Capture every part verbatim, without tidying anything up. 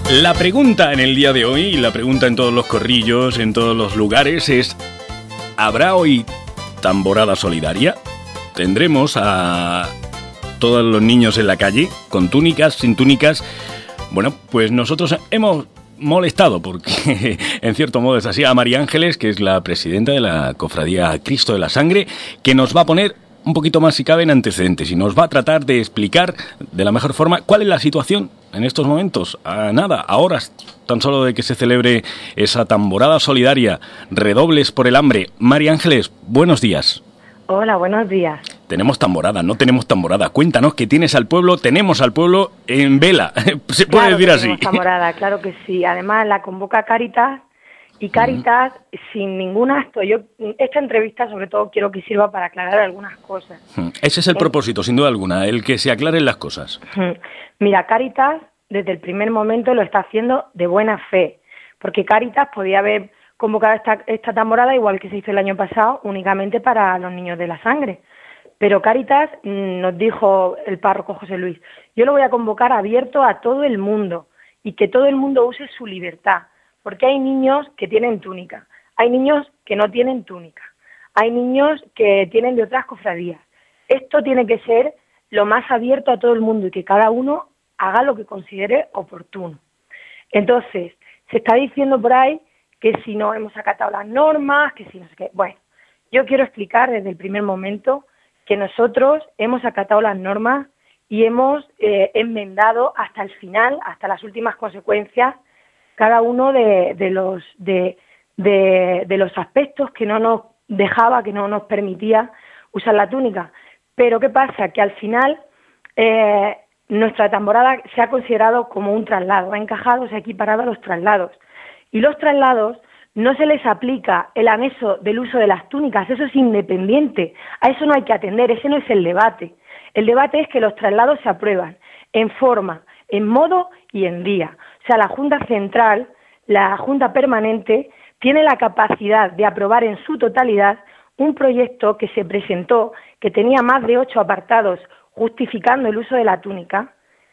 La pregunta en el día de hoy, y la pregunta en todos los corrillos, en todos los lugares, es: ¿habrá hoy tamborada solidaria? ¿Tendremos a todos los niños en la calle, con túnicas, sin túnicas? Bueno, pues nosotros hemos molestado, porque en cierto modo es así, a María Ángeles, que es la presidenta de la Cofradía Cristo de la Sangre, que nos va a poner un poquito más, si cabe, en antecedentes, y nos va a tratar de explicar de la mejor forma cuál es la situación en estos momentos. A nada, a horas tan solo de que se celebre esa tamborada solidaria, Redobles por el Hambre. María Ángeles, buenos días. Hola, buenos días. Tenemos tamborada, no tenemos tamborada. Cuéntanos que tienes al pueblo, tenemos al pueblo en vela, se puede claro decir que así. Tenemos tamborada, claro que sí. Además la convoca Cáritas, y Cáritas uh-huh. sin ningún acto. Yo esta entrevista sobre todo quiero que sirva para aclarar algunas cosas. Uh-huh. Ese es el eh, propósito, sin duda alguna, el que se aclaren las cosas. Uh-huh. Mira, Cáritas desde el primer momento lo está haciendo de buena fe, porque Cáritas podía haber convocado esta, esta tamborada, igual que se hizo el año pasado, únicamente para los niños de la sangre. Pero Cáritas, nos dijo el párroco José Luis, yo lo voy a convocar abierto a todo el mundo y que todo el mundo use su libertad, porque hay niños que tienen túnica, hay niños que no tienen túnica, hay niños que tienen de otras cofradías. Esto tiene que ser lo más abierto a todo el mundo y que cada uno haga lo que considere oportuno. Entonces, se está diciendo por ahí que si no hemos acatado las normas, que si no sé qué. Bueno, yo quiero explicar desde el primer momento que nosotros hemos acatado las normas y hemos eh, enmendado hasta el final, hasta las últimas consecuencias, cada uno de, de los de, de, de los aspectos que no nos dejaba, que no nos permitía usar la túnica. Pero ¿qué pasa? Que al final eh, nuestra tamborada se ha considerado como un traslado, ha encajado, se ha equiparado a los traslados. Y los traslados no se les aplica el anexo del uso de las túnicas, eso es independiente, a eso no hay que atender, ese no es el debate. El debate es que los traslados se aprueban en forma, en modo y en día. O sea, la Junta Central, la Junta Permanente, tiene la capacidad de aprobar en su totalidad un proyecto que se presentó, que tenía más de ocho apartados justificando el uso de la túnica,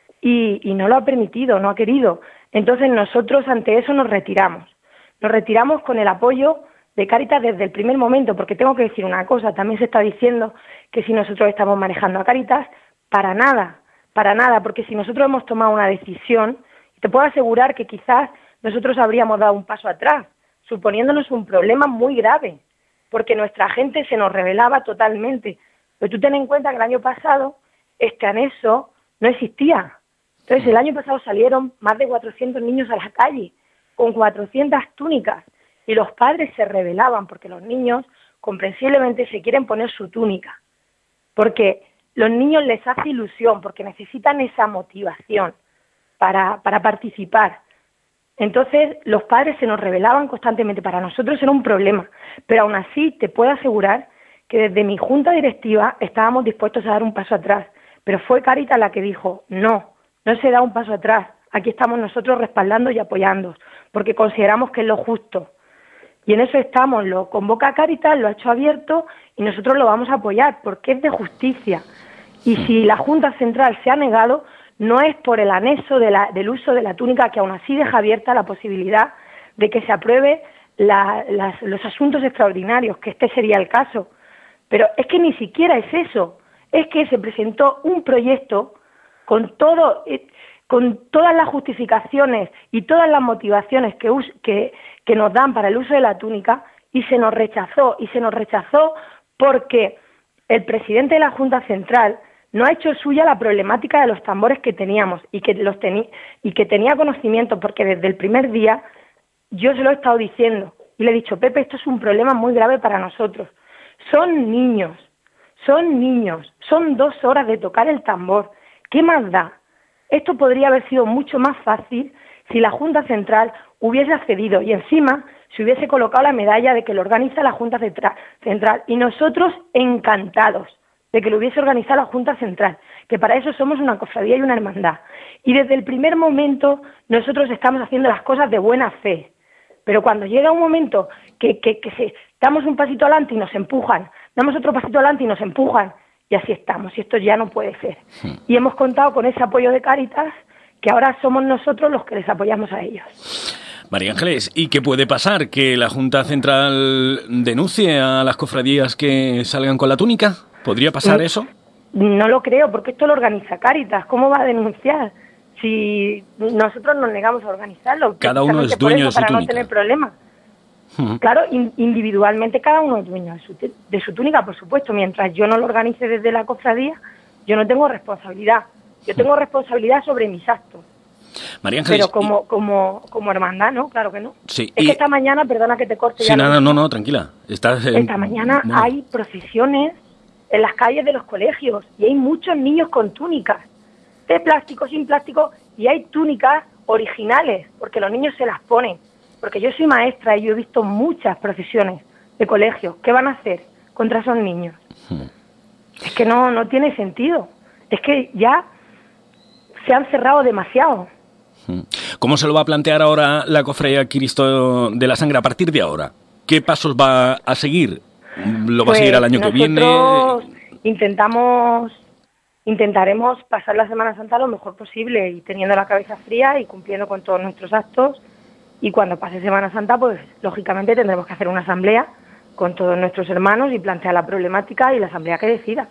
y, y no lo ha permitido, no ha querido. Entonces nosotros ante eso nos retiramos. Nos retiramos con el apoyo de Cáritas desde el primer momento, porque tengo que decir una cosa, también se está diciendo que si nosotros estamos manejando a Cáritas, para nada, para nada, porque si nosotros hemos tomado una decisión, te puedo asegurar que quizás nosotros habríamos dado un paso atrás, suponiéndonos un problema muy grave, porque nuestra gente se nos rebelaba totalmente. Pero tú ten en cuenta que el año pasado este anexo no existía. Entonces el año pasado salieron más de cuatrocientos niños a la calle, con cuatrocientas túnicas, y los padres se rebelaban porque los niños comprensiblemente se quieren poner su túnica, porque los niños les hace ilusión, porque necesitan esa motivación para, para participar. Entonces los padres se nos rebelaban constantemente, para nosotros era un problema, pero aún así te puedo asegurar que desde mi junta directiva estábamos dispuestos a dar un paso atrás, pero fue Cáritas la que dijo, no, no se da un paso atrás, aquí estamos nosotros respaldando y apoyando, porque consideramos que es lo justo. Y en eso estamos, lo convoca Cáritas, lo ha hecho abierto y nosotros lo vamos a apoyar, porque es de justicia. Y si la Junta Central se ha negado, no es por el anexo de la, del uso de la túnica, que aún así deja abierta la posibilidad de que se apruebe la, las, los asuntos extraordinarios, que este sería el caso. Pero es que ni siquiera es eso, es que se presentó un proyecto con todo... con todas las justificaciones y todas las motivaciones que, us- que, que nos dan para el uso de la túnica, y se nos rechazó, y se nos rechazó porque el presidente de la Junta Central no ha hecho suya la problemática de los tambores que teníamos y que, los teni- y que tenía conocimiento, porque desde el primer día yo se lo he estado diciendo y le he dicho, Pepe, esto es un problema muy grave para nosotros. Son niños, son niños, son dos horas de tocar el tambor, ¿qué más da? Esto podría haber sido mucho más fácil si la Junta Central hubiese accedido y encima se hubiese colocado la medalla de que lo organiza la Junta Central, y nosotros encantados de que lo hubiese organizado la Junta Central, que para eso somos una cofradía y una hermandad. Y desde el primer momento nosotros estamos haciendo las cosas de buena fe, pero cuando llega un momento que, que, que se, damos un pasito adelante y nos empujan, damos otro pasito adelante y nos empujan, y así estamos, y esto ya no puede ser. Sí. Y hemos contado con ese apoyo de Cáritas, que ahora somos nosotros los que les apoyamos a ellos. María Ángeles, ¿y qué puede pasar? ¿Que la Junta Central denuncie a las cofradías que salgan con la túnica? ¿Podría pasar eso? No lo creo, porque esto lo organiza Cáritas. ¿Cómo va a denunciar? Si nosotros nos negamos a organizarlo. Cada uno es dueño de su túnica. Para no tener problemas. Uh-huh. Claro, in, individualmente cada uno es dueño de su, de su túnica, por supuesto. Mientras yo no lo organice desde la cofradía, yo no tengo responsabilidad. Yo tengo uh-huh. responsabilidad sobre mis actos. María Ángeles, pero como, y... como, como hermandad, ¿no? Claro que no. Sí, es y... que esta mañana, perdona que te corte. Sí, ya nada, no, no, no, tranquila. Estás en... Esta mañana no. hay procesiones en las calles de los colegios y hay muchos niños con túnicas, de plástico, sin plástico, y hay túnicas originales, porque los niños se las ponen. Porque yo soy maestra y yo he visto muchas procesiones de colegios. ¿Qué van a hacer contra esos niños? Hmm. Es que no, no tiene sentido. Es que ya se han cerrado demasiado. ¿Cómo se lo va a plantear ahora la Cofradía Cristo de la Sangre a partir de ahora? ¿Qué pasos va a seguir? ¿Lo va pues a seguir al año que viene? Intentamos, intentaremos pasar la Semana Santa lo mejor posible y teniendo la cabeza fría y cumpliendo con todos nuestros actos. Y cuando pase Semana Santa, pues lógicamente tendremos que hacer una asamblea con todos nuestros hermanos y plantear la problemática y la asamblea que decida.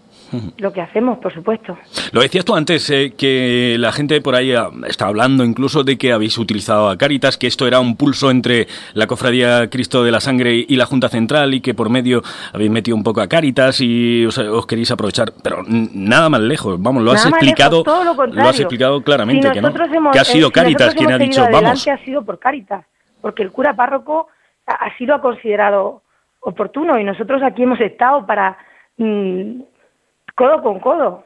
Lo que hacemos, por supuesto. Lo decías tú antes, eh, que la gente por ahí está hablando incluso de que habéis utilizado a Cáritas, que esto era un pulso entre la Cofradía Cristo de la Sangre y la Junta Central y que por medio habéis metido un poco a Cáritas y os, os queréis aprovechar, pero nada más lejos, vamos, lo has nada explicado, lejos, todo lo, lo has explicado claramente, si que no, hemos, que ha sido eh, Cáritas si quien ha dicho, vamos. Ha sido por Cáritas, porque el cura párroco así lo ha considerado oportuno y nosotros aquí hemos estado para... Mmm, codo con codo.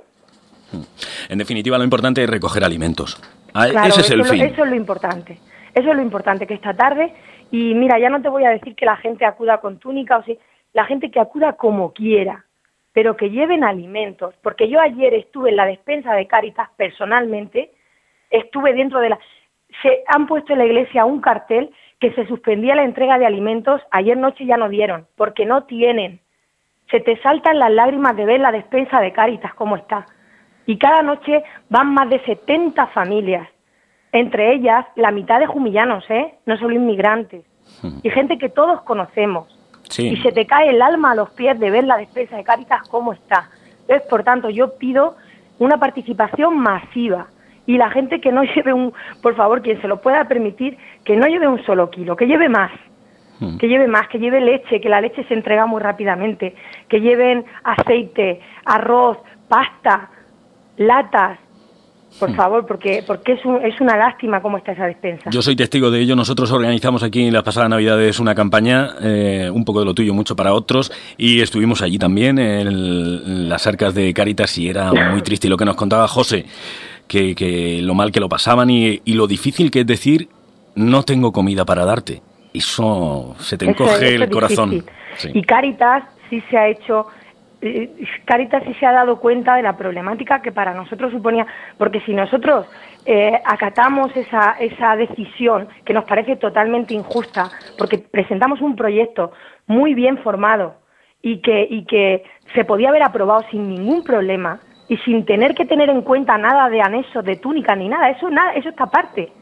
En definitiva, lo importante es recoger alimentos. Claro, ese es el eso, fin. Eso es lo importante. Eso es lo importante, que esta tarde, y mira, ya no te voy a decir que la gente acuda con túnica, o sí, la gente que acuda como quiera, pero que lleven alimentos. Porque yo ayer estuve en la despensa de Cáritas personalmente, estuve dentro de la... Se han puesto en la iglesia un cartel que se suspendía la entrega de alimentos, ayer noche ya no dieron, porque no tienen. Se te saltan las lágrimas de ver la despensa de Cáritas cómo está. Y cada noche van más de setenta familias, entre ellas la mitad de jumillanos, ¿eh? No solo inmigrantes, y gente que todos conocemos. Sí. Y se te cae el alma a los pies de ver la despensa de Cáritas cómo está. Entonces, por tanto, yo pido una participación masiva y la gente que no lleve un, por favor, quien se lo pueda permitir, que no lleve un solo kilo, que lleve más. Que lleve más, que lleve leche, que la leche se entrega muy rápidamente, que lleven aceite, arroz, pasta, latas, por favor, porque porque es, un, es una lástima cómo está esa despensa. Yo soy testigo de ello. Nosotros organizamos aquí en las pasadas Navidades una campaña, eh, un poco de lo tuyo, mucho para otros, y estuvimos allí también en, el, en las arcas de Cáritas y era muy triste. Y lo que nos contaba José, que, que lo mal que lo pasaban y, y lo difícil que es decir, no tengo comida para darte. Eso se te encoge eso, eso el corazón. Sí. Y Cáritas sí se ha hecho, eh, Cáritas sí se ha dado cuenta de la problemática que para nosotros suponía, porque si nosotros eh, acatamos esa, esa decisión que nos parece totalmente injusta, porque presentamos un proyecto muy bien formado y que, y que se podía haber aprobado sin ningún problema y sin tener que tener en cuenta nada de anexos, de túnica ni nada, eso, nada, eso está aparte.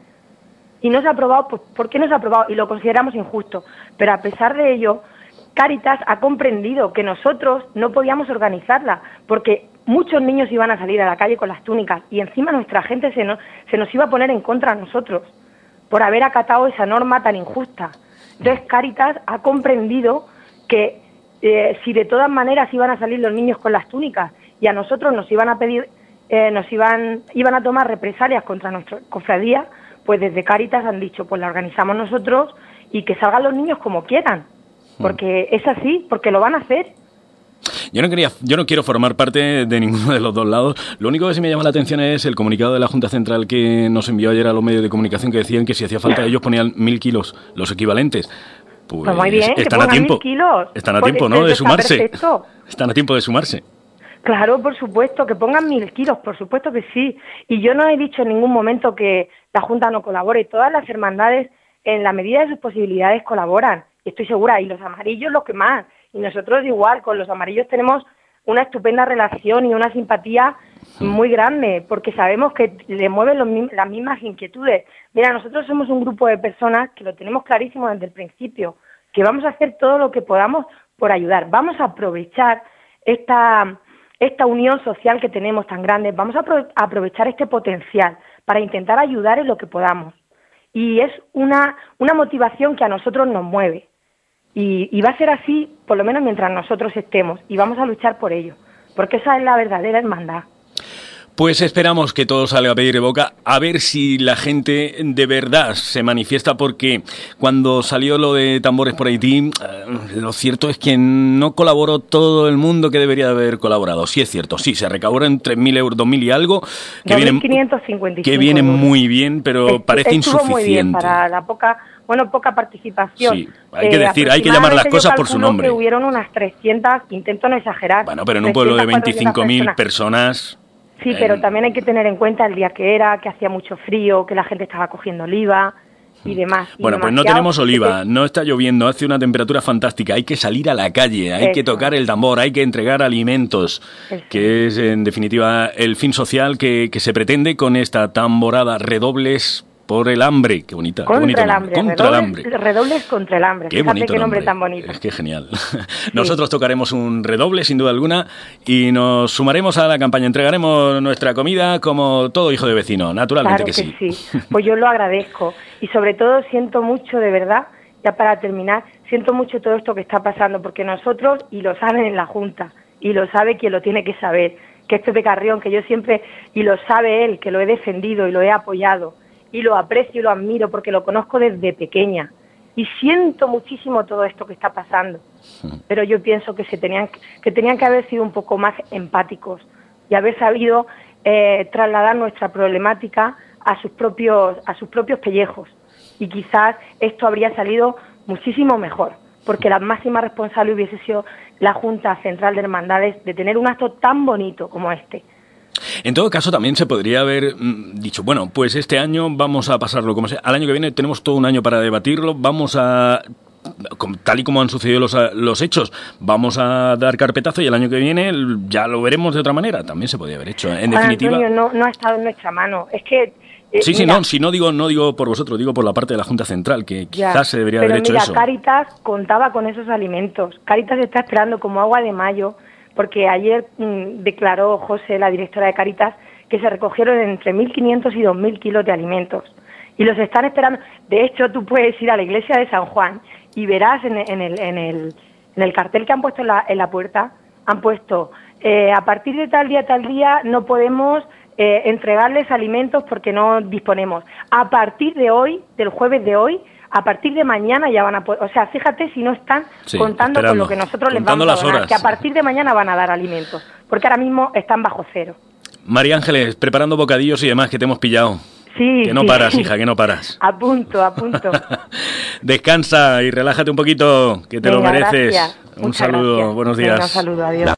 Y no se ha aprobado, pues, ¿por qué no se ha aprobado? Y lo consideramos injusto. Pero a pesar de ello, Cáritas ha comprendido que nosotros no podíamos organizarla, porque muchos niños iban a salir a la calle con las túnicas y encima nuestra gente se nos, se nos iba a poner en contra de nosotros por haber acatado esa norma tan injusta. Entonces Cáritas ha comprendido que eh, si de todas maneras iban a salir los niños con las túnicas y a nosotros nos iban a pedir, eh, nos iban, iban a tomar represalias contra nuestra cofradía, pues desde Cáritas han dicho, pues la organizamos nosotros y que salgan los niños como quieran, porque es así, porque lo van a hacer. Yo no quería, yo no quiero formar parte de ninguno de los dos lados. Lo único que sí me llama la atención es el comunicado de la Junta Central que nos envió ayer a los medios de comunicación, que decían que si hacía falta ellos ponían mil kilos, los equivalentes. Pues, pues muy bien, están a tiempo, kilos. Están a tiempo, ¿no? De sumarse. Perfecto. Están a tiempo de sumarse. Claro, por supuesto, que pongan mil kilos, por supuesto que sí. Y yo no he dicho en ningún momento que la Junta no colabore. Todas las hermandades, en la medida de sus posibilidades, colaboran. Y estoy segura. Y los amarillos los que más. Y nosotros igual, con los amarillos tenemos una estupenda relación y una simpatía muy grande, porque sabemos que le mueven los, las mismas inquietudes. Mira, nosotros somos un grupo de personas que lo tenemos clarísimo desde el principio, que vamos a hacer todo lo que podamos por ayudar. Vamos a aprovechar esta, esta unión social que tenemos tan grande, vamos a, apro- a aprovechar este potencial para intentar ayudar en lo que podamos. Y es una, una motivación que a nosotros nos mueve. Y, y va a ser así, por lo menos mientras nosotros estemos, y vamos a luchar por ello, porque esa es la verdadera hermandad. Pues esperamos que todo salga a pedir de boca, a ver si la gente de verdad se manifiesta, porque cuando salió lo de Tambores por Haití, lo cierto es que no colaboró todo el mundo que debería de haber colaborado. Sí es cierto, sí, se recaudó en tres mil euros, dos mil y algo, que viene, que viene muy bien, pero Est- parece insuficiente. Muy bien para la poca, bueno, poca participación. Sí, hay que eh, decir, hay que llamar las cosas por su nombre. Que hubieron unas trescientas, intento no exagerar. Bueno, pero en un pueblo de veinticinco mil personas... Sí, pero también hay que tener en cuenta el día que era, que hacía mucho frío, que la gente estaba cogiendo oliva y demás. Y bueno, pues no tenemos oliva, no está lloviendo, hace una temperatura fantástica, hay que salir a la calle, hay Eso. que tocar el tambor, hay que entregar alimentos, Eso. que es en definitiva el fin social que, que se pretende con esta tamborada Redobles por el hambre. Qué bonita. Contra qué bonito el hambre. Contra redobles, el hambre. Redobles contra el hambre. Qué Fíjate bonito qué nombre nombre. tan bonito. Es que genial. Sí. Nosotros tocaremos un redoble, sin duda alguna, y nos sumaremos a la campaña. Entregaremos nuestra comida como todo hijo de vecino. Naturalmente claro que, que sí. sí. Pues yo lo agradezco. Y sobre todo siento mucho, de verdad, ya para terminar, siento mucho todo esto que está pasando, porque nosotros, y lo saben en la Junta, y lo sabe quien lo tiene que saber, que es Pepe Carrión, que yo siempre, y lo sabe él, que lo he defendido y lo he apoyado, y lo aprecio y lo admiro porque lo conozco desde pequeña y siento muchísimo todo esto que está pasando, pero yo pienso que se tenían que tenían que haber sido un poco más empáticos y haber sabido eh, trasladar nuestra problemática a sus propios a sus propios pellejos, y quizás esto habría salido muchísimo mejor, porque la máxima responsable hubiese sido la Junta Central de Hermandades de tener un acto tan bonito como este. En todo caso, también se podría haber mmm, dicho, bueno, pues este año vamos a pasarlo como sea. Al año que viene tenemos todo un año para debatirlo, vamos a, tal y como han sucedido los, los hechos, vamos a dar carpetazo y el año que viene ya lo veremos de otra manera. También se podría haber hecho. En Juan definitiva, Antonio, no, no ha estado en nuestra mano. Es que... Eh, sí, sí, mira, no, si no digo, no digo por vosotros, digo por la parte de la Junta Central, que quizás ya, se debería pero haber hecho mira, eso. Cáritas contaba con esos alimentos. Cáritas está esperando como agua de mayo, porque ayer mmm, declaró José, la directora de Cáritas, que se recogieron entre mil quinientos y dos mil kilos de alimentos. Y los están esperando. De hecho, tú puedes ir a la iglesia de San Juan y verás en, en, el, en, el, en el cartel que han puesto en la, en la puerta, han puesto, eh, a partir de tal día, tal día, no podemos eh, entregarles alimentos porque no disponemos. A partir de hoy, del jueves de hoy, a partir de mañana ya van a poder... O sea, fíjate si no están sí, contando esperando, con lo que nosotros les vamos a donar, horas. Que a partir de mañana van a dar alimentos, porque ahora mismo están bajo cero. María Ángeles, preparando bocadillos y demás, que te hemos pillado. Sí, que no sí. paras, hija, que no paras. A punto, a punto. Descansa y relájate un poquito, que te Venga, lo mereces. Gracias. Un Muchas saludo, gracias. buenos días. Venga, un saludo, adiós.